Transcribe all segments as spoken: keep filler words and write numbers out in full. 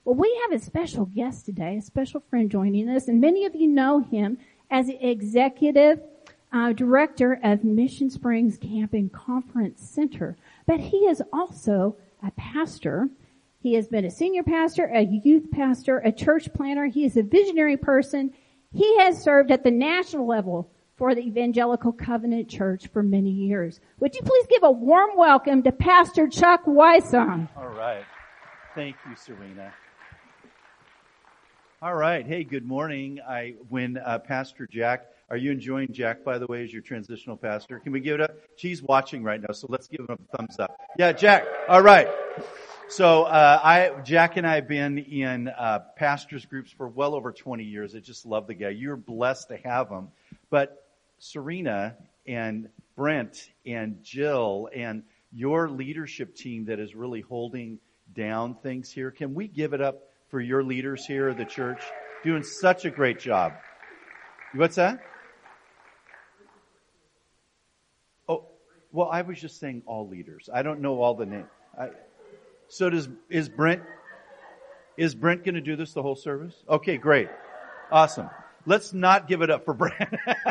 Well, we have a special guest today, a special friend joining us, and many of you know him as the executive uh, director of Mission Springs Camp and Conference Center. But he is also a pastor. He has been a senior pastor, a youth pastor, a church planner. He is a visionary person. He has served at the national level for the Evangelical Covenant Church for many years. Would you please give a warm welcome to Pastor Chuck Wysong? All right. Thank you, Serena. All right. Hey, good morning. I when uh, Pastor Jack, are you enjoying Jack, by the way, as your transitional pastor? Can we give it up? She's watching right now, so let's give him a thumbs up. Yeah, Jack. All right. So, uh, I, Jack and I have been in, uh, pastors groups for well over twenty years. I just love the guy. You're blessed to have him. But Serena and Brent and Jill and your leadership team that is really holding down things here, can we give it up for your leaders here at the church? Doing such a great job. What's that? Oh, well, I was just saying all leaders. I don't know all the names. I, So does, is Brent, is Brent going to do this the whole service? Okay, great. Awesome. Let's not give it up for Brent.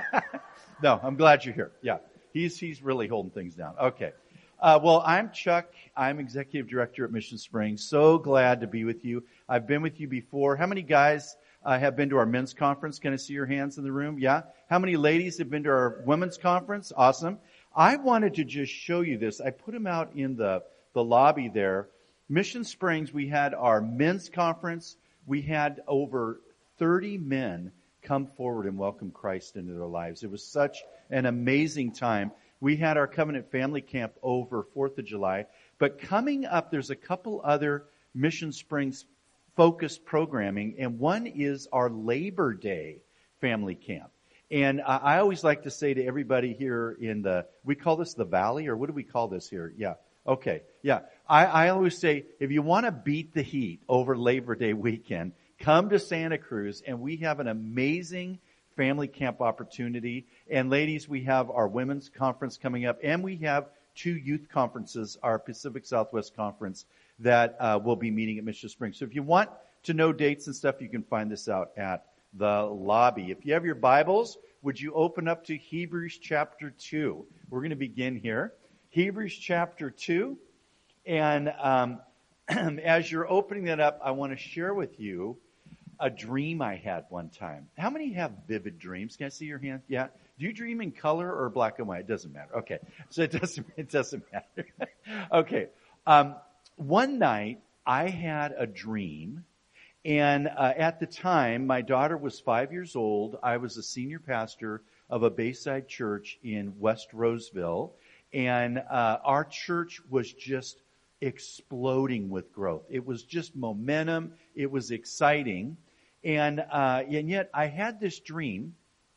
No, I'm glad you're here. Yeah. He's, he's really holding things down. Okay. Uh, well, I'm Chuck. I'm executive director at Mission Springs. So glad to be with you. I've been with you before. How many guys uh, have been to our men's conference? Can I see your hands in the room? Yeah. How many ladies have been to our women's conference? Awesome. I wanted to just show you this. I put them out in the, the lobby there. Mission Springs, we had our men's conference. We had over thirty men come forward and welcome Christ into their lives. It was such an amazing time. We had our Covenant Family Camp over fourth of July. But coming up, there's a couple other Mission Springs focused programming, and one is our Labor Day Family Camp. And I always like to say to everybody here in the, we call this the Valley, or what do we call this here? Yeah. Okay. Yeah. I, I always say, if you want to beat the heat over Labor Day weekend, come to Santa Cruz, and we have an amazing family camp opportunity. And ladies, we have our women's conference coming up, and we have two youth conferences, our Pacific Southwest Conference, that uh, will be meeting at Mission Springs. So if you want to know dates and stuff, you can find this out at the lobby. If you have your Bibles, would you open up to Hebrews chapter two? We're going to begin here. Hebrews chapter two. And um, as you're opening that up, I want to share with you a dream I had one time. How many have vivid dreams? Can I see your hand? Yeah. Do you dream in color or black and white? It doesn't matter. Okay. So it doesn't, it doesn't matter. Okay. Um, one night I had a dream, and uh, at the time my daughter was five years old. I was a senior pastor of a Bayside church in West Roseville, and uh, our church was just exploding with growth. It was just momentum. It was exciting. And, uh, and yet I had this dream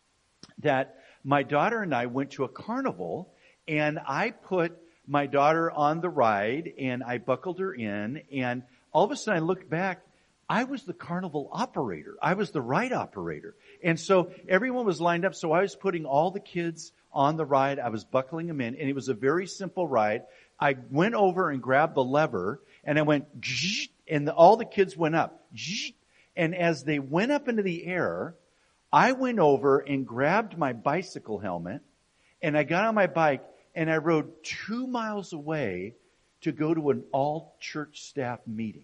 that my daughter and I went to a carnival, and I put my daughter on the ride and I buckled her in, and all of a sudden I looked back. I was the carnival operator. I was the ride operator. And so everyone was lined up. So I was putting all the kids on the ride. I was buckling them in, and it was a very simple ride. I went over and grabbed the lever, and I went, and the, all the kids went up. And as they went up into the air, I went over and grabbed my bicycle helmet, and I got on my bike, and I rode two miles away to go to an all-church staff meeting.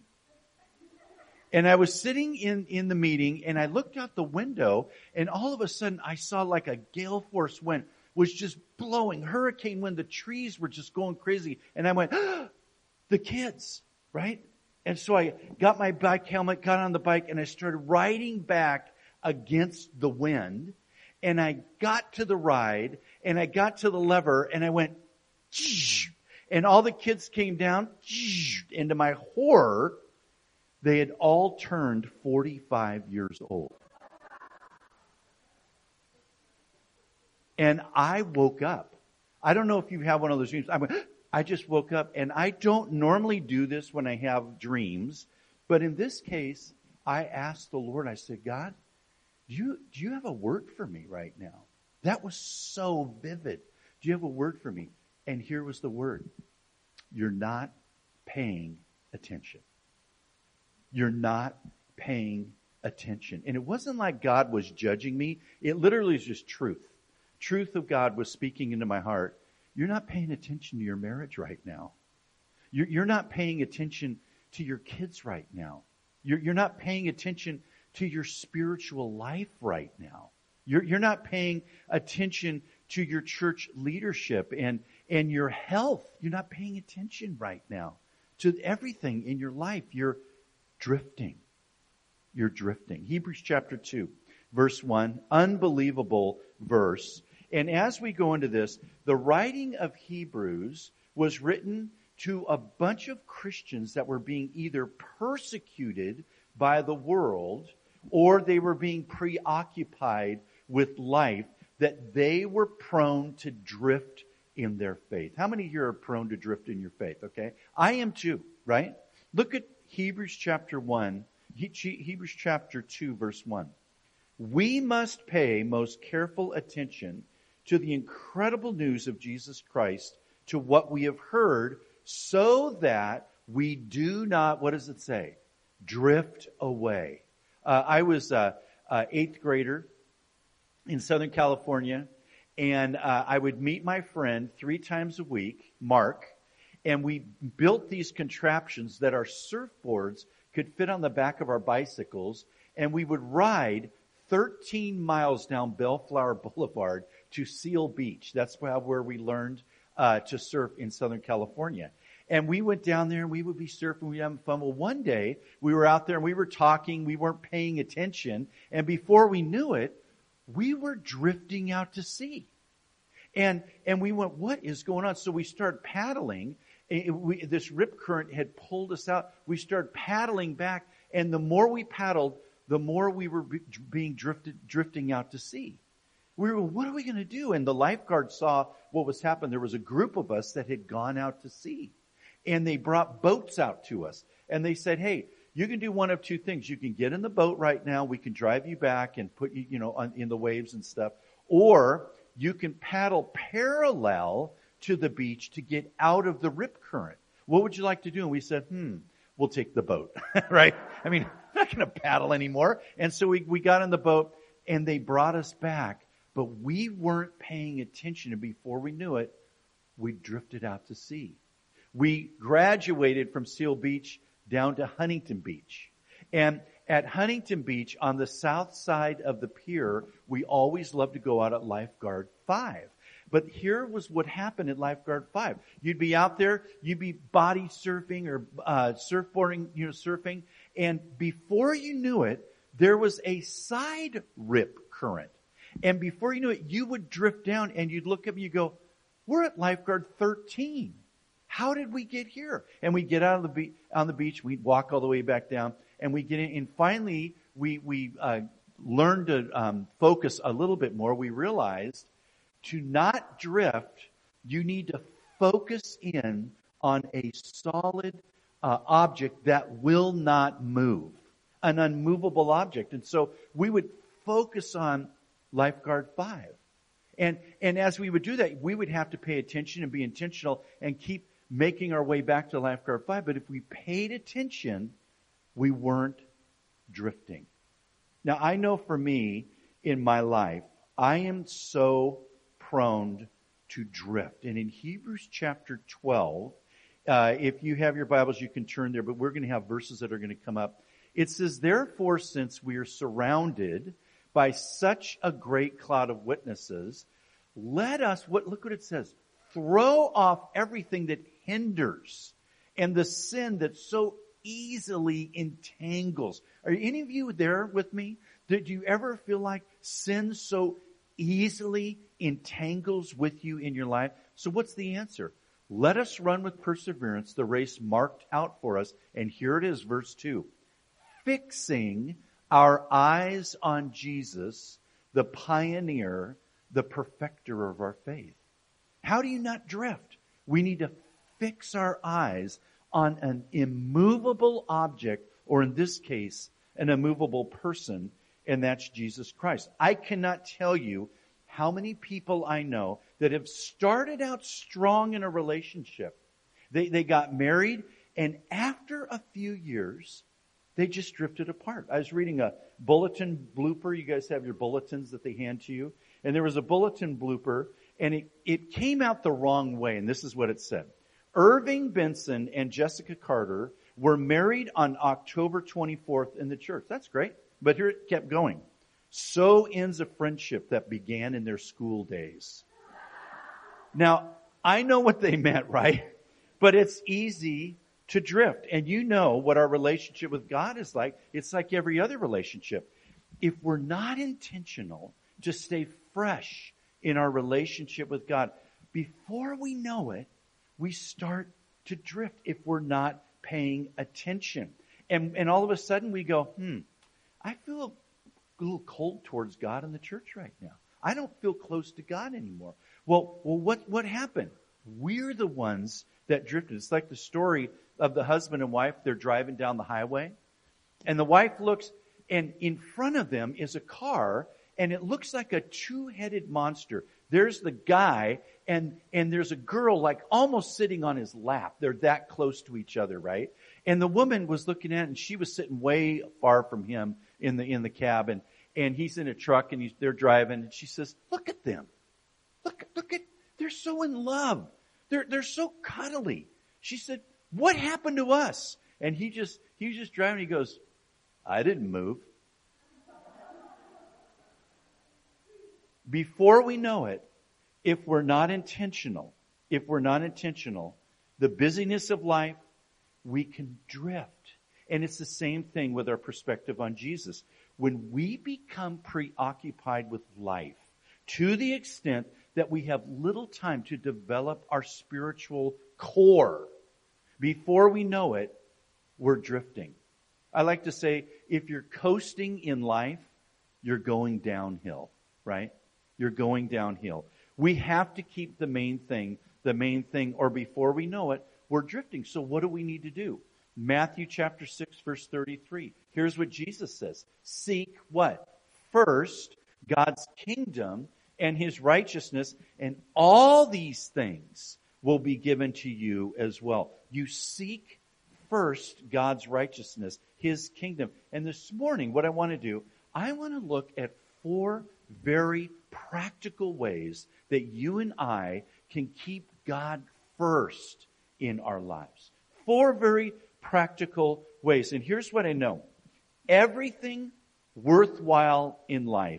And I was sitting in, in the meeting, and I looked out the window, and all of a sudden I saw like a gale force wind was just blowing, hurricane wind. The trees were just going crazy. And I went, ah, the kids, right? And so I got my bike helmet, got on the bike, and I started riding back against the wind. And I got to the ride, and I got to the lever, and I went, and all the kids came down. And to my horror, they had all turned forty-five years old. And I woke up. I don't know if you have one of those dreams. I went, I just woke up, and I don't normally do this when I have dreams, but in this case, I asked the Lord, I said, God, do you, do you have a word for me right now? That was so vivid. Do you have a word for me? And here was the word. You're not paying attention. You're not paying attention. And it wasn't like God was judging me. It literally is just truth. Truth of God was speaking into my heart. You're not paying attention to your marriage right now. You're, you're not paying attention to your kids right now. You're, you're not paying attention to your spiritual life right now. You're, you're not paying attention to your church leadership and, and your health. You're not paying attention right now to everything in your life. You're drifting. You're drifting. Hebrews chapter two, verse one, unbelievable verse. And as we go into this, the writing of Hebrews was written to a bunch of Christians that were being either persecuted by the world or they were being preoccupied with life, that they were prone to drift in their faith. How many here are prone to drift in your faith? Okay. I am too, right? Look at Hebrews chapter one, Hebrews chapter two, verse one. We must pay most careful attention to the incredible news of Jesus Christ, to what we have heard, so that we do not, what does it say? Drift away. Uh, I was a, a eighth grader in Southern California, and uh, I would meet my friend three times a week, Mark, and we built these contraptions that our surfboards could fit on the back of our bicycles, and we would ride thirteen miles down Bellflower Boulevard to Seal Beach. That's where we learned uh, to surf in Southern California. And we went down there and we would be surfing, we were having fun. Well, one day we were out there and we were talking, we weren't paying attention, and before we knew it, we were drifting out to sea. And and we went, what is going on? So we started paddling. It, we, this rip current had pulled us out. We started paddling back, and the more we paddled, the more we were be, being drifted, drifting out to sea. We were, what are we going to do? And the lifeguard saw what was happening. There was a group of us that had gone out to sea. And they brought boats out to us. And they said, hey, you can do one of two things. You can get in the boat right now. We can drive you back and put you, you know, on, in the waves and stuff. Or you can paddle parallel to the beach to get out of the rip current. What would you like to do? And we said, hmm, we'll take the boat, right? I mean, I'm not going to paddle anymore. And so we, we got in the boat and they brought us back, but we weren't paying attention. And before we knew it, we drifted out to sea. We graduated from Seal Beach down to Huntington Beach. And at Huntington Beach, on the south side of the pier, we always loved to go out at Lifeguard five. But here was what happened at Lifeguard five. You'd be out there, you'd be body surfing or uh, surfboarding, you know, surfing. And before you knew it, there was a side rip current. And before you knew it, you would drift down and you'd look up and you go, we're at Lifeguard thirteen. How did we get here? And we get out of the be- on the beach, we'd walk all the way back down, and we get in, and finally we we uh, learned to um, focus a little bit more. We realized to not drift, you need to focus in on a solid uh, object that will not move, an unmovable object. And so we would focus on Lifeguard five. And, and as we would do that, we would have to pay attention and be intentional and keep making our way back to Lifeguard five. But if we paid attention, we weren't drifting. Now, I know for me, in my life, I am so prone to drift. And in Hebrews chapter twelve, uh, if you have your Bibles, you can turn there, but we're going to have verses that are going to come up. It says, therefore, since we are surrounded by such a great cloud of witnesses, let us, what, look what it says, throw off everything that hinders and the sin that so easily entangles. Are any of you there with me? Did you ever feel like sin so easily entangles with you in your life? So what's the answer? Let us run with perseverance the race marked out for us. And here it is, verse two. Fixing our eyes on Jesus, the pioneer, the perfecter of our faith. How do you not drift? We need to fix our eyes on an immovable object, or in this case, an immovable person, and that's Jesus Christ. I cannot tell you how many people I know that have started out strong in a relationship. They, they got married, and after a few years, They just drifted apart. I was reading a bulletin blooper. You guys have your bulletins that they hand to you. And there was a bulletin blooper, and it, it came out the wrong way. And this is what it said. Irving Benson and Jessica Carter were married on October twenty-fourth in the church. That's great. But here it kept going. So ends a friendship that began in their school days. Now, I know what they meant, right? But it's easy to drift. And you know what our relationship with God is like. It's like every other relationship. If we're not intentional to stay fresh in our relationship with God, before we know it, we start to drift if we're not paying attention. And, and all of a sudden we go, hmm, I feel a little cold towards God in the church right now. I don't feel close to God anymore. Well, well, what, what happened? We're the ones that drifted. It's like the story of the husband and wife. They're driving down the highway, and the wife looks, and in front of them is a car, and it looks like a two-headed monster. There's the guy, and, and there's a girl like almost sitting on his lap. They're that close to each other, right? And the woman was looking at it, and she was sitting way far from him in the in the cab, and, and he's in a truck, and he's, they're driving, and she says, look at them. Look, look at, they're so in love. They're, they're so cuddly. She said, what happened to us? And he just, he was just driving. He goes, I didn't move. Before we know it, if we're not intentional, if we're not intentional, the busyness of life, we can drift. And it's the same thing with our perspective on Jesus. When we become preoccupied with life to the extent that we have little time to develop our spiritual core, before we know it, we're drifting. I like to say, if you're coasting in life, you're going downhill, right? You're going downhill. We have to keep the main thing, the main thing, or before we know it, we're drifting. So what do we need to do? Matthew chapter six, verse thirty-three. Here's what Jesus says. Seek what? First, God's kingdom and His righteousness, and all these things will be given to you as well. You seek first God's righteousness, His kingdom. And this morning, what I want to do, I want to look at four very practical ways that you and I can keep God first in our lives. Four very practical ways. And here's what I know. Everything worthwhile in life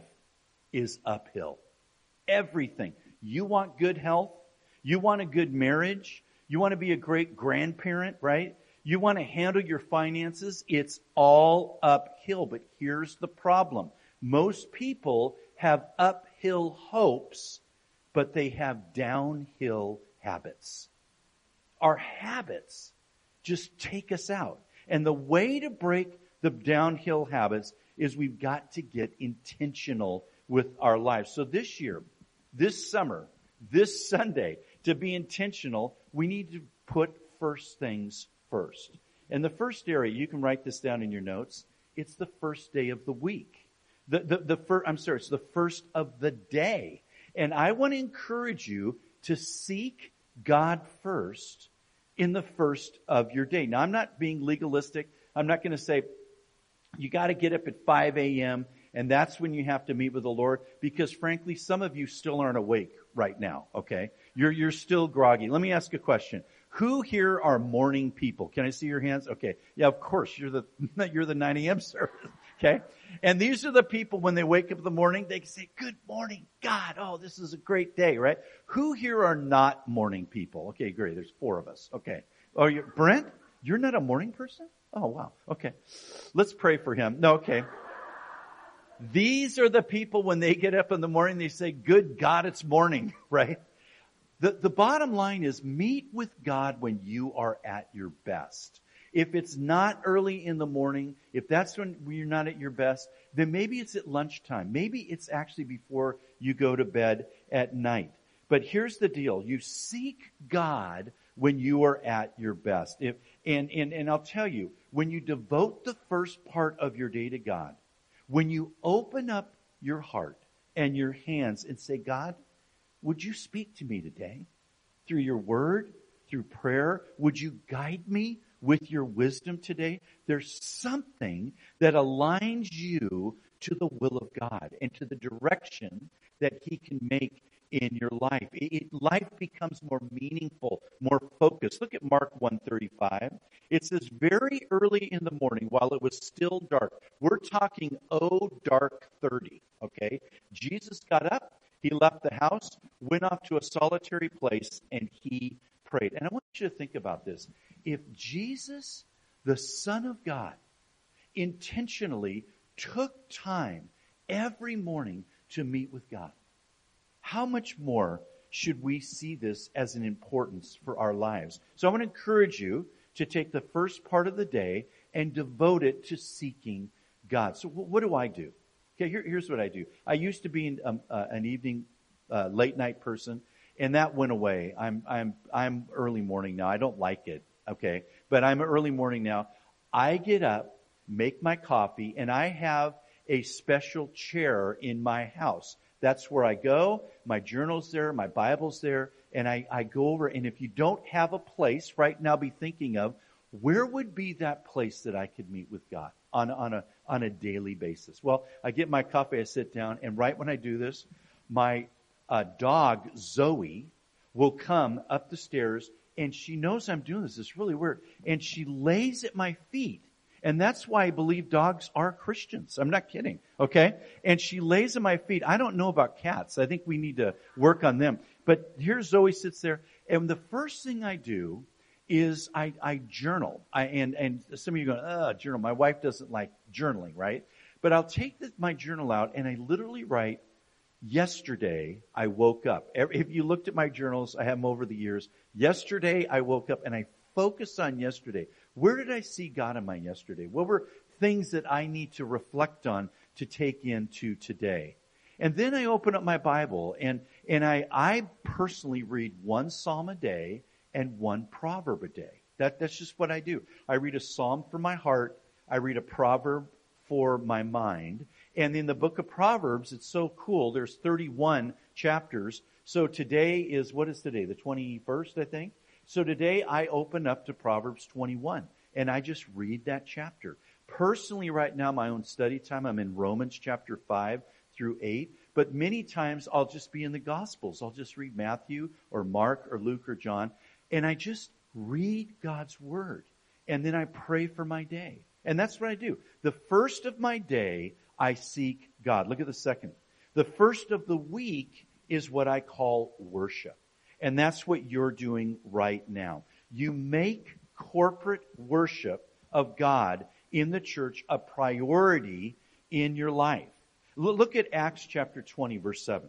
is uphill. Everything. You want good health. You want a good marriage. You want to be a great grandparent, right? You want to handle your finances. It's all uphill. But here's the problem. Most people have uphill hopes, but they have downhill habits. Our habits just take us out. And the way to break the downhill habits is we've got to get intentional with our lives. So this year, this summer, this Sunday, to be intentional, we need to put first things first. And the first area, you can write this down in your notes, it's the first day of the week. The, the, the fir- I'm sorry, it's the first of the day. And I want to encourage you to seek God first in the first of your day. Now, I'm not being legalistic. I'm not going to say, you got to get up at five a.m. and that's when you have to meet with the Lord, because frankly, some of you still aren't awake right now, okay? You're, you're still groggy. Let me ask a question. Who here are morning people? Can I see your hands? Okay. Yeah, of course. You're the, you're the nine a.m. service. Okay. And these are the people when they wake up in the morning, they can say, good morning, God. Oh, this is a great day, right? Who here are not morning people? Okay, great. There's four of us. Okay. Oh, you Brent, you're not a morning person? Oh, wow. Okay. Let's pray for him. No, okay. These are the people when they get up in the morning, they say, good God, it's morning, right? The, the bottom line is meet with God when you are at your best. If it's not early in the morning, if that's when you're not at your best, then maybe it's at lunchtime. Maybe it's actually before you go to bed at night. But here's the deal. You seek God when you are at your best. If, and, and, and I'll tell you, when you devote the first part of your day to God, when you open up your heart and your hands and say, God, would you speak to me today through your word, through prayer? Would you guide me with your wisdom today, there's something that aligns you to the will of God and to the direction that He can make in your life. It, it, life becomes more meaningful, more focused. Look at Mark one thirty-five. It says, very early in the morning, while it was still dark. We're talking, oh, dark thirty, okay? Jesus got up, He left the house, went off to a solitary place, and He prayed. And I want you to think about this. If Jesus, the Son of God, intentionally took time every morning to meet with God, how much more should we see this as an importance for our lives? So I want to encourage you to take the first part of the day and devote it to seeking God. So what do I do? Okay, here, here's what I do. I used to be an, um, uh, an evening, uh, late night person, and that went away. I'm, I'm, I'm early morning now. I don't like it. Okay, but I'm early morning now. I get up, make my coffee, and I have a special chair in my house. That's where I go. My journal's there, my Bible's there, and I, I go over. And if you don't have a place right now, be thinking of where would be that place that I could meet with God on, on a on a daily basis. Well, I get my coffee, I sit down, and right when I do this, my uh, dog Zoe will come up the stairs, and she knows I'm doing this. It's really weird, and she lays at my feet. And that's why I believe dogs are Christians. I'm not kidding. Okay? And she lays at my feet. I don't know about cats. I think we need to work on them. But here Zoe sits there. And the first thing I do is I, I journal. I, and, and some of you are going, oh, journal. My wife doesn't like journaling, right? But I'll take the, my journal out and I literally write, yesterday I woke up. If you looked at my journals, I have them over the years. Yesterday I woke up and I focus on yesterday. Where did I see God in my yesterday? What were things that I need to reflect on to take into today? And then I open up my Bible and, and I, I personally read one psalm a day and one proverb a day. That, that's just what I do. I read a psalm for my heart. I read a proverb for my mind. And in the book of Proverbs, it's so cool. There's thirty-one chapters. So today is, what is today? The twenty-first, I think. So today I open up to Proverbs twenty-one and I just read that chapter. Personally right now, my own study time, I'm in Romans chapter five through eight. But many times I'll just be in the Gospels. I'll just read Matthew or Mark or Luke or John. And I just read God's Word. And then I pray for my day. And that's what I do. The first of my day, I seek God. Look at the second. The first of the week is what I call worship. And that's what you're doing right now. You make corporate worship of God in the church a priority in your life. Look at Acts chapter twenty, verse seven.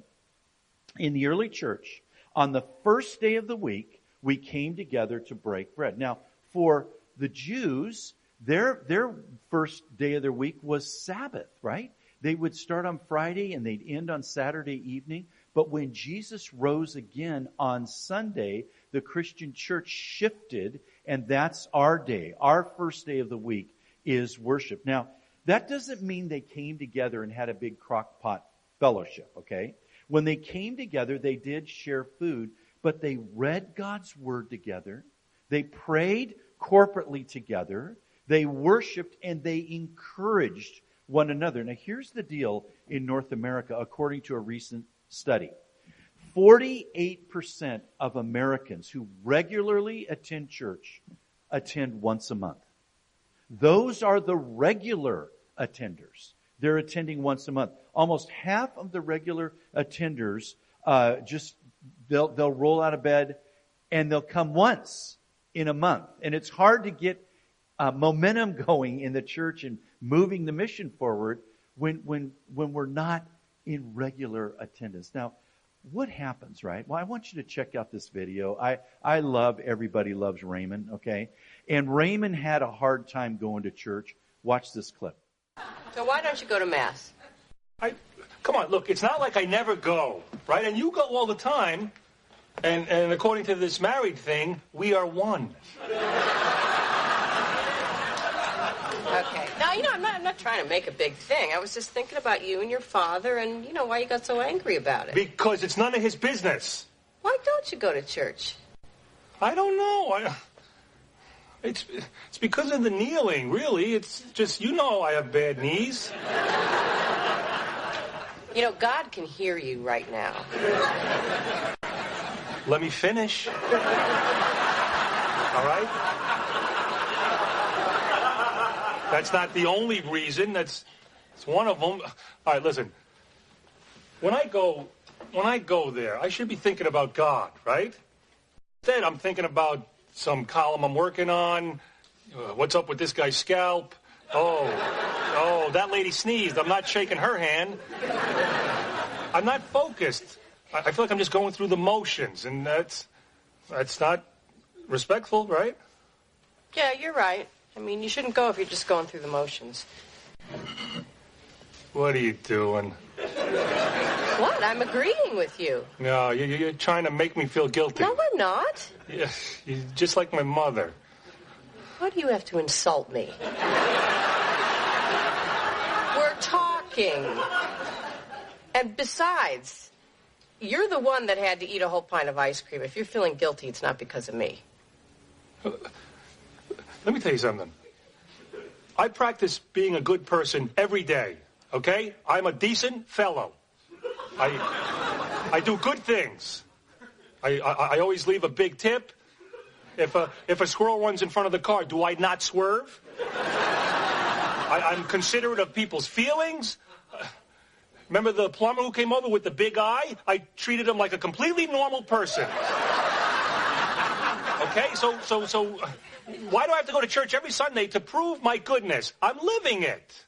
In the early church, on the first day of the week, we came together to break bread. Now, for the Jews, their, their first day of their week was Sabbath, right? They would start on Friday and they'd end on Saturday evening. But when Jesus rose again on Sunday, the Christian church shifted, and that's our day. Our first day of the week is worship. Now, that doesn't mean they came together and had a big crock pot fellowship, okay? When they came together, they did share food, but they read God's Word together. They prayed corporately together. They worshiped, and they encouraged one another. Now, here's the deal in North America, according to a recent study. forty-eight percent of Americans who regularly attend church attend once a month. Those are the regular attenders. They're attending once a month. Almost half of the regular attenders uh, just they'll they'll roll out of bed and they'll come once in a month. And it's hard to get uh, momentum going in the church and moving the mission forward when when when we're not in regular attendance. Now, what happens, right? Well, I want you to check out this video. I, I love Everybody Loves Raymond, okay? And Raymond had a hard time going to church. Watch this clip. So why don't you go to Mass? I, come on, look, it's not like I never go, right? And you go all the time, and, and according to this married thing, we are one. Okay. Now, you know, I'm not, I'm not trying to make a big thing. I was just thinking about you and your father and, you know, why you got so angry about it. Because it's none of his business. Why don't you go to church? I don't know. I, It's it's because of the kneeling, really. It's just, you know I have bad knees. You know, God can hear you right now. Let me finish. All right? That's not the only reason. That's it's one of them. All right, listen. When I go, when I go there, I should be thinking about God, right? Instead, I'm thinking about some column I'm working on. Uh, what's up with this guy's scalp? Oh, oh, that lady sneezed. I'm not shaking her hand. I'm not focused. I, I feel like I'm just going through the motions, and that's that's not respectful, right? Yeah, you're right. I mean, you shouldn't go if you're just going through the motions. What are you doing? What? I'm agreeing with you. No, you, you're trying to make me feel guilty. No, I'm not. Yeah, you're just like my mother. Why do you have to insult me? We're talking. And besides, you're the one that had to eat a whole pint of ice cream. If you're feeling guilty, it's not because of me. Let me tell you something. I practice being a good person every day, okay? I'm a decent fellow. I I do good things. I, I, I always leave a big tip. If a, if a squirrel runs in front of the car, do I not swerve? I, I'm considerate of people's feelings. Remember the plumber who came over with the big eye? I treated him like a completely normal person. Okay, so so so why do I have to go to church every Sunday to prove my goodness? I'm living it.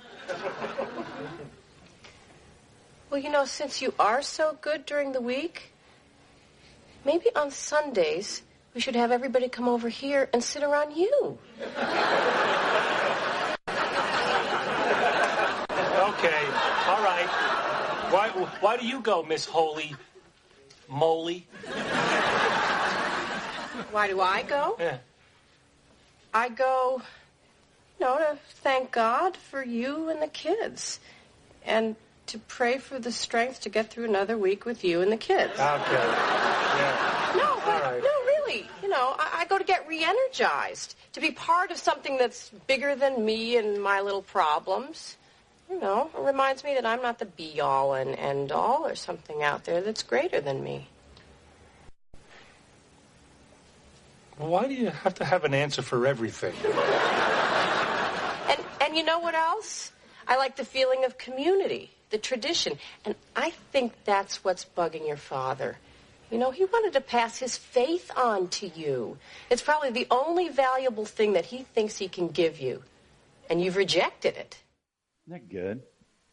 Well, you know, since you are so good during the week, maybe on Sundays we should have everybody come over here and sit around you. Okay, all right. Why why do you go, Miss Holy Moly? Why do I go? Yeah. I go, you know, to thank God for you and the kids. And to pray for the strength to get through another week with you and the kids. Okay. Yeah. No, but, All right. no, really. You know, I, I go to get re-energized, to be part of something that's bigger than me and my little problems. You know, it reminds me that I'm not the be-all and end-all, or something out there that's greater than me. Why do you have to have an answer for everything? And and you know what else? I like the feeling of community, the tradition. And I think that's what's bugging your father. You know, he wanted to pass his faith on to you. It's probably the only valuable thing that he thinks he can give you. And you've rejected it. Isn't that good?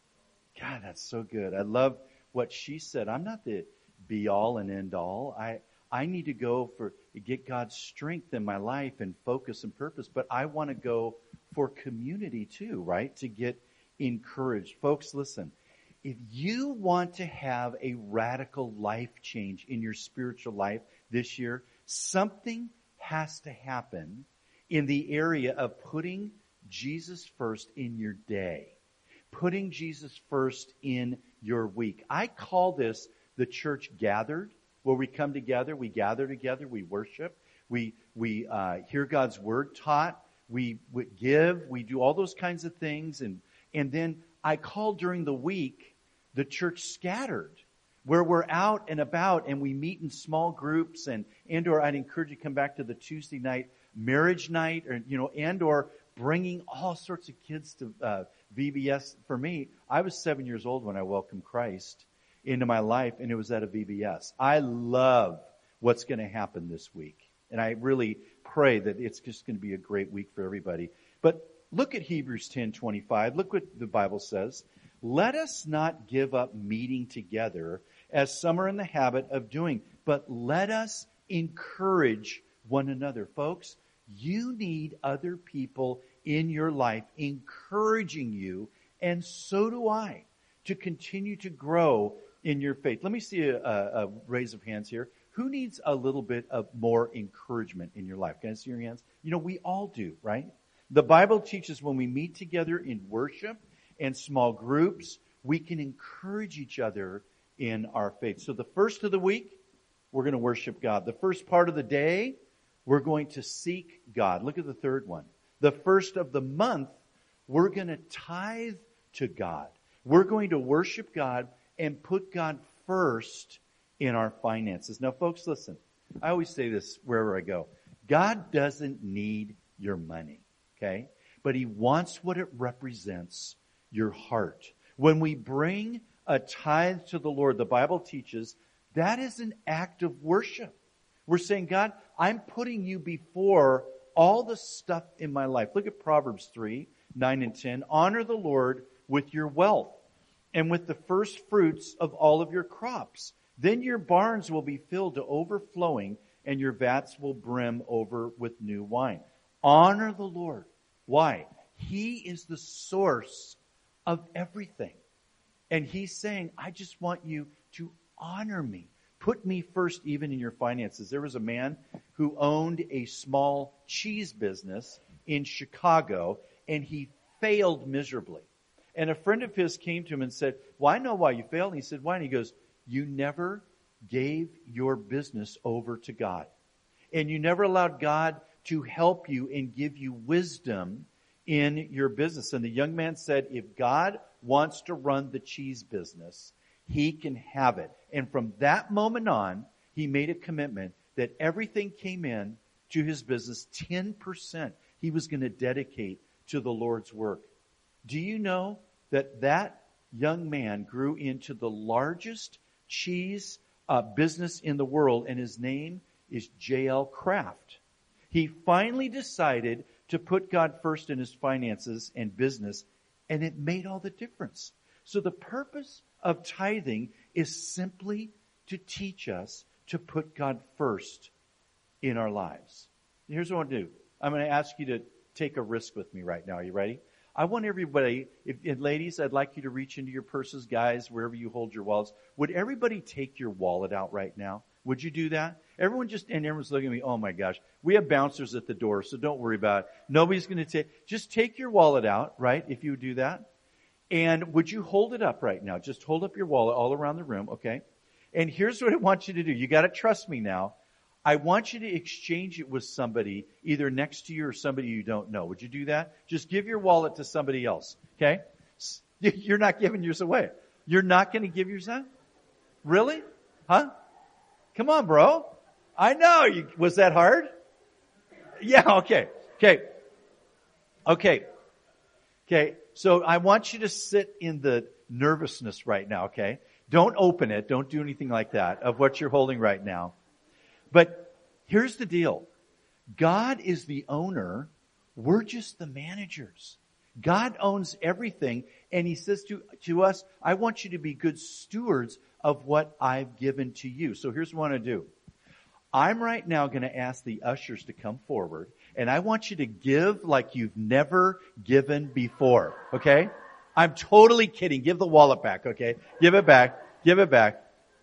God, that's so good. I love what she said. I'm not the be-all and end-all. I I need to go for get God's strength in my life and focus and purpose, but I want to go for community too, right? To get encouraged. Folks, listen. If you want to have a radical life change in your spiritual life this year, something has to happen in the area of putting Jesus first in your day. Putting Jesus first in your week. I call this the church gathered, where we come together, we gather together, we worship, we we uh, hear God's word taught, we, we give, we do all those kinds of things, and and then I call during the week the church scattered, where we're out and about and we meet in small groups, and and or I'd encourage you to come back to the Tuesday night marriage night, or you know, and or bringing all sorts of kids to uh, V B S. For me, I was seven years old when I welcomed Christ into my life, and it was at a V B S. I love what's going to happen this week, and I really pray that it's just going to be a great week for everybody. But look at Hebrews ten twenty-five. Look what the Bible says. Let us not give up meeting together as some are in the habit of doing, but let us encourage one another. Folks, you need other people in your life encouraging you, and so do I, to continue to grow in your faith. Let me see a, a, a raise of hands here. Who needs a little bit of more encouragement in your life? Can I see your hands? You know, we all do, right? The Bible teaches when we meet together in worship and small groups, we can encourage each other in our faith. So the first of the week, we're going to worship God. The first part of the day, we're going to seek God. Look at the third one. The first of the month, we're going to tithe to God. We're going to worship God and put God first in our finances. Now, folks, listen. I always say this wherever I go. God doesn't need your money, okay? But He wants what it represents, your heart. When we bring a tithe to the Lord, the Bible teaches, that is an act of worship. We're saying, God, I'm putting you before all the stuff in my life. Look at Proverbs three, nine and ten. Honor the Lord with your wealth and with the first fruits of all of your crops. Then your barns will be filled to overflowing and your vats will brim over with new wine. Honor the Lord. Why? He is the source of everything. And He's saying, I just want you to honor me. Put me first even in your finances. There was a man who owned a small cheese business in Chicago, and he failed miserably. And a friend of his came to him and said, well, I know why you failed. And he said, why? And he goes, you never gave your business over to God. And you never allowed God to help you and give you wisdom in your business. And the young man said, if God wants to run the cheese business, He can have it. And from that moment on, he made a commitment that everything came in to his business, ten percent he was going to dedicate to the Lord's work. Do you know that that young man grew into the largest cheese uh, business in the world, and his name is J L Kraft. He finally decided to put God first in his finances and business, and it made all the difference. So the purpose of tithing is simply to teach us to put God first in our lives. Here's what I want to do. I'm going to ask you to take a risk with me right now. Are you ready? I want everybody, if, and ladies, I'd like you to reach into your purses, guys, wherever you hold your wallets. Would everybody take your wallet out right now? Would you do that? Everyone just, and everyone's looking at me, oh my gosh, we have bouncers at the door, so don't worry about it. Nobody's going to take, just take your wallet out, right, if you would do that. And would you hold it up right now? Just hold up your wallet all around the room, okay? And here's what I want you to do. You got to trust me now. I want you to exchange it with somebody, either next to you or somebody you don't know. Would you do that? Just give your wallet to somebody else, okay? You're not giving yours away. You're not going to give yours away? Really? Huh? Come on, bro. I know. You, was that hard? Yeah, okay. Okay. Okay. Okay. So I want you to sit in the nervousness right now, okay? Don't open it. Don't do anything like that of what you're holding right now. But here's the deal. God is the owner. We're just the managers. God owns everything. And He says to, to us, I want you to be good stewards of what I've given to you. So here's what I want to do. I'm right now going to ask the ushers to come forward. And I want you to give like you've never given before. Okay? I'm totally kidding. Give the wallet back, okay? Give it back. Give it back.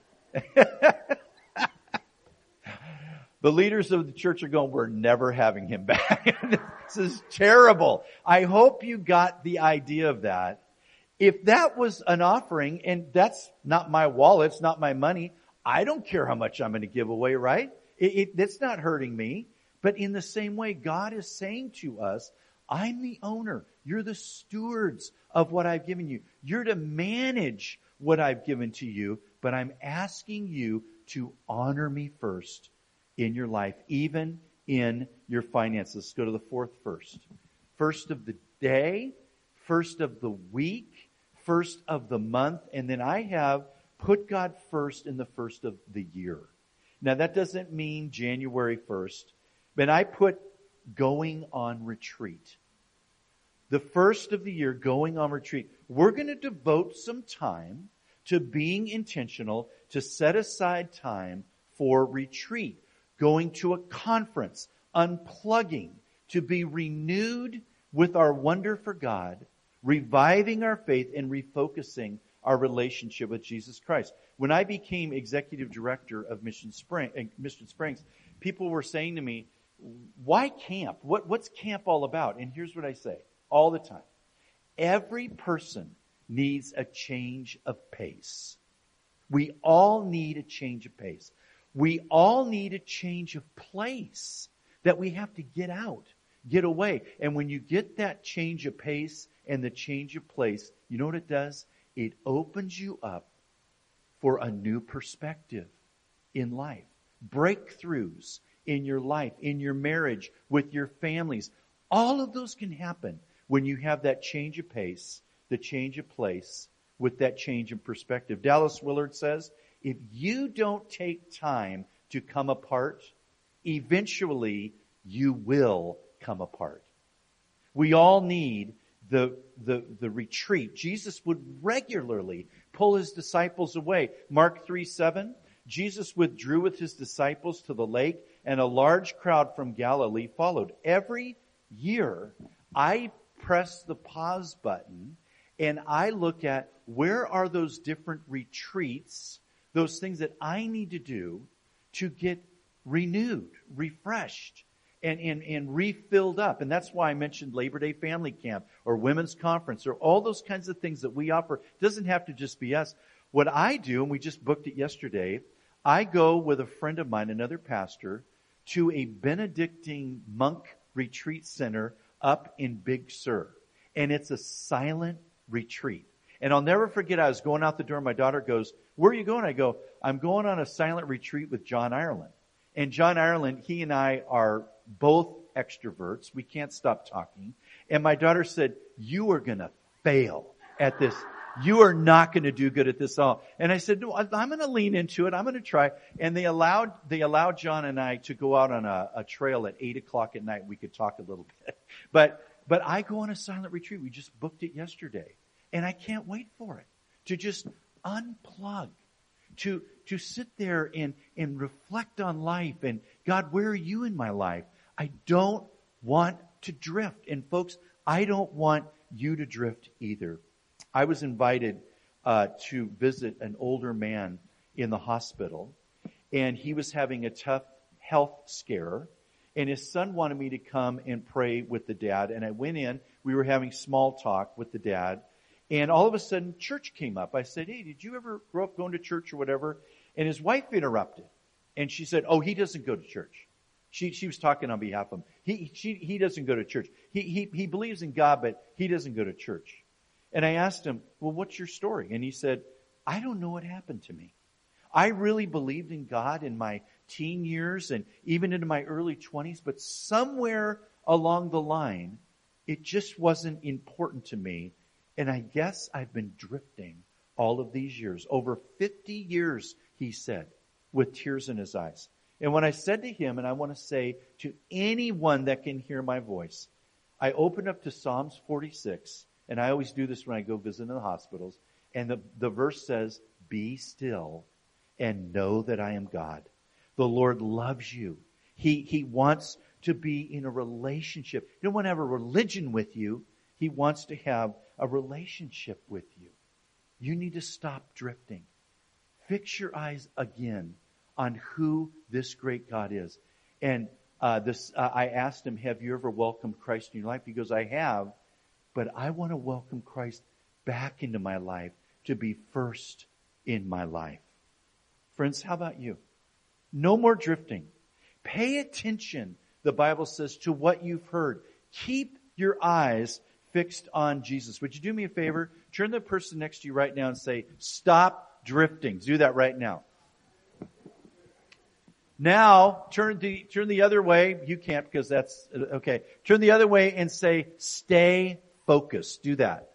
The leaders of the church are going, we're never having him back. This is terrible. I hope you got the idea of that. If that was an offering, and that's not my wallet, it's not my money, I don't care how much I'm going to give away, right? It, it, it's not hurting me. But in the same way, God is saying to us, I'm the owner. You're the stewards of what I've given you. You're to manage what I've given to you, but I'm asking you to honor me first in your life, even in your finances. Let's go to the fourth first. First of the day, first of the week, first of the month, and then I have put God first in the first of the year. Now that doesn't mean January first, but I put going on retreat. The first of the year, going on retreat. We're going to devote some time to being intentional, to set aside time for retreat. Going to a conference, unplugging, to be renewed with our wonder for God, reviving our faith and refocusing our relationship with Jesus Christ. When I became executive director of Mission Spring, uh, Mission Springs, people were saying to me, why camp? What, what's camp all about? And here's what I say all the time. Every person needs a change of pace. We all need a change of pace. We all need a change of place. that we have to get out, get away. And when you get that change of pace and the change of place, you know what it does? It opens you up for a new perspective in life. Breakthroughs in your life, in your marriage, with your families. All of those can happen when you have that change of pace, the change of place, with that change in perspective. Dallas Willard says, if you don't take time to come apart, eventually you will come apart. We all need the, the, the retreat. Jesus would regularly pull his disciples away. Mark three seven, Jesus withdrew with his disciples to the lake, and a large crowd from Galilee followed. Every year, I press the pause button and I look at where are those different retreats, those things that I need to do to get renewed, refreshed, and, and, and refilled up. And that's why I mentioned Labor Day Family Camp or Women's Conference or all those kinds of things that we offer. It doesn't have to just be us. What I do, and we just booked it yesterday, I go with a friend of mine, another pastor, to a Benedictine monk retreat center up in Big Sur. And it's a silent retreat. And I'll never forget, I was going out the door, my daughter goes, where are you going? I go, I'm going on a silent retreat with John Ireland. And John Ireland, he and I are both extroverts. We can't stop talking. And my daughter said, you are going to fail at this. You are not going to do good at this all. And I said, no, I'm going to lean into it. I'm going to try. And they allowed, they allowed John and I to go out on a, a trail at eight o'clock at night. We could talk a little bit. But, but I go on a silent retreat. We just booked it yesterday. And I can't wait for it. To just unplug. To, to sit there and, and reflect on life. And God, where are you in my life? I don't want to drift. And folks, I don't want you to drift either. I was invited uh, to visit an older man in the hospital, and he was having a tough health scare, and his son wanted me to come and pray with the dad, and I went in. We were having small talk with the dad, and all of a sudden, church came up. I said, hey, did you ever grow up going to church or whatever? And his wife interrupted, and she said, oh, he doesn't go to church. She she was talking on behalf of him. He she he doesn't go to church. He he he believes in God, but he doesn't go to church. And I asked him, well, what's your story? And he said, I don't know what happened to me. I really believed in God in my teen years and even into my early twenties, but somewhere along the line, it just wasn't important to me. And I guess I've been drifting all of these years. Over fifty years, he said, with tears in his eyes. And when I said to him, and I want to say to anyone that can hear my voice, I opened up to Psalms forty-six. And I always do this when I go visit in the hospitals. And the, the verse says, be still and know that I am God. The Lord loves you. He, he wants to be in a relationship. He doesn't want to have a religion with you. He wants to have a relationship with you. You need to stop drifting. Fix your eyes again on who this great God is. And uh, this, uh, I asked him, have you ever welcomed Christ in your life? He goes, I have. But I want to welcome Christ back into my life to be first in my life. Friends, how about you? No more drifting. Pay attention, the Bible says, to what you've heard. Keep your eyes fixed on Jesus. Would you do me a favor? Turn to the person next to you right now and say, stop drifting. Do that right now. Now, turn the, turn the other way. You can't because that's, okay. Turn the other way and say, stay focused. Do that.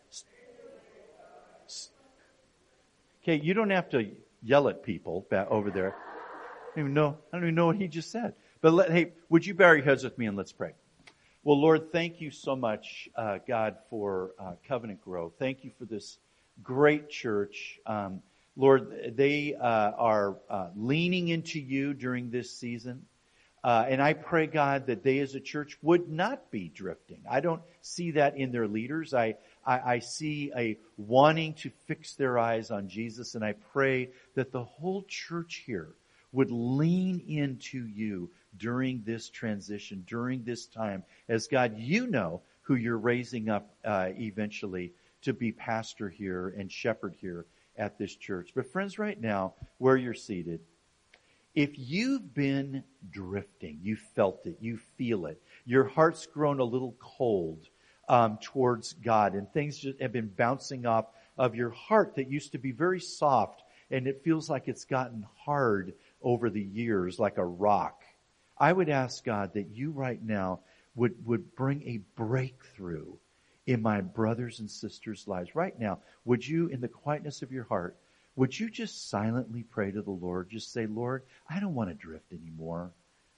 Okay, you don't have to yell at people back over there. I don't even know, I don't even know what he just said. But let, hey, would you bow your heads with me and let's pray. Well, Lord, thank you so much, uh, God, for uh, Covenant Grove. Thank you for this great church. Um, Lord, they uh, are uh, leaning into you during this season. Uh, and I pray, God, that they as a church would not be drifting. I don't see that in their leaders. I, I, I see a wanting to fix their eyes on Jesus. And I pray that the whole church here would lean into you during this transition, during this time. As God, you know who you're raising up uh, eventually to be pastor here and shepherd here at this church. But friends, right now, where you're seated, If you've been drifting, you felt it, you feel it, your heart's grown a little cold um, towards God, and things just have been bouncing off of your heart that used to be very soft, and it feels like it's gotten hard over the years, like a rock. I would ask God that you right now would, would bring a breakthrough in my brothers and sisters' lives. Right now, would you, in the quietness of your heart, would you just silently pray to the Lord? Just say, Lord, I don't want to drift anymore.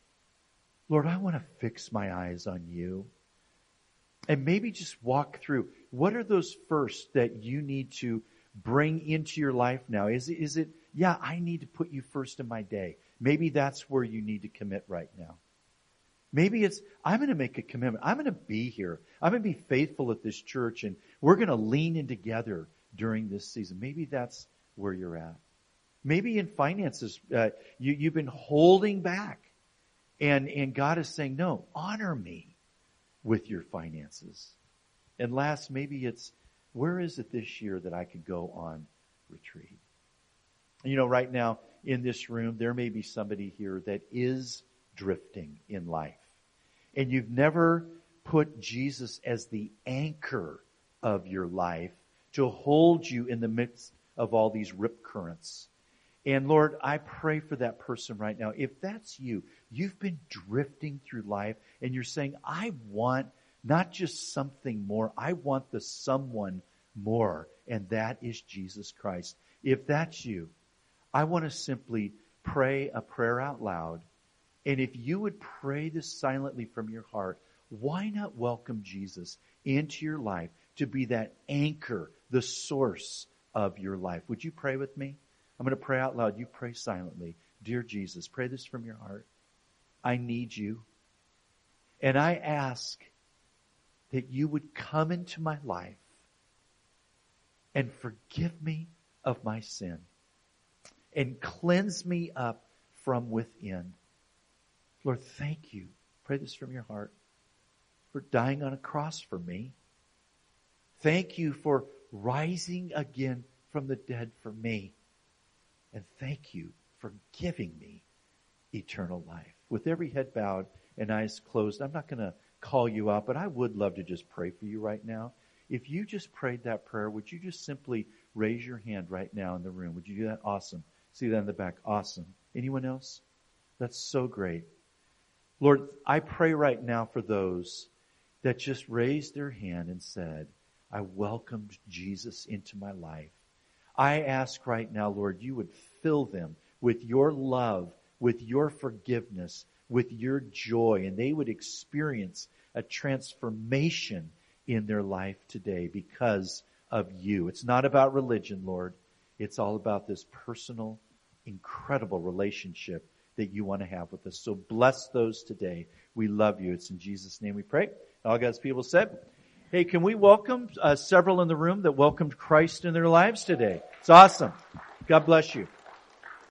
Lord, I want to fix my eyes on you. And maybe just walk through. What are those first that you need to bring into your life now? Is it, is it, yeah, I need to put you first in my day. Maybe that's where you need to commit right now. Maybe it's, I'm going to make a commitment. I'm going to be here. I'm going to be faithful at this church, and we're going to lean in together during this season. Maybe that's where you're at. Maybe in finances, uh, you, you've been holding back, and, and God is saying, no, honor me with your finances. And last, maybe it's, where is it this year that I could go on retreat? You know, right now in this room, there may be somebody here that is drifting in life. And you've never put Jesus as the anchor of your life to hold you in the midst of all these rip currents. And Lord, I pray for that person right now. If that's you, you've been drifting through life and you're saying, I want not just something more, I want the someone more, and that is Jesus Christ. If that's you, I want to simply pray a prayer out loud. And if you would pray this silently from your heart, why not welcome Jesus into your life to be that anchor, the source of your life? Would you pray with me? I'm going to pray out loud. You pray silently. Dear Jesus, pray this from your heart. I need you. And I ask that you would come into my life and forgive me of my sin and cleanse me up from within. Lord, thank you. Pray this from your heart for dying on a cross for me. Thank you for rising again from the dead for me. And thank you for giving me eternal life. With every head bowed and eyes closed, I'm not going to call you out, but I would love to just pray for you right now. If you just prayed that prayer, would you just simply raise your hand right now in the room? Would you do that? Awesome. See that in the back. Awesome. Anyone else? That's so great. Lord, I pray right now for those that just raised their hand and said, I welcomed Jesus into my life. I ask right now, Lord, you would fill them with your love, with your forgiveness, with your joy, and they would experience a transformation in their life today because of you. It's not about religion, Lord. It's all about this personal, incredible relationship that you want to have with us. So bless those today. We love you. It's in Jesus' name we pray. All God's people said, hey, can we welcome uh, several in the room that welcomed Christ in their lives today? It's awesome. God bless you.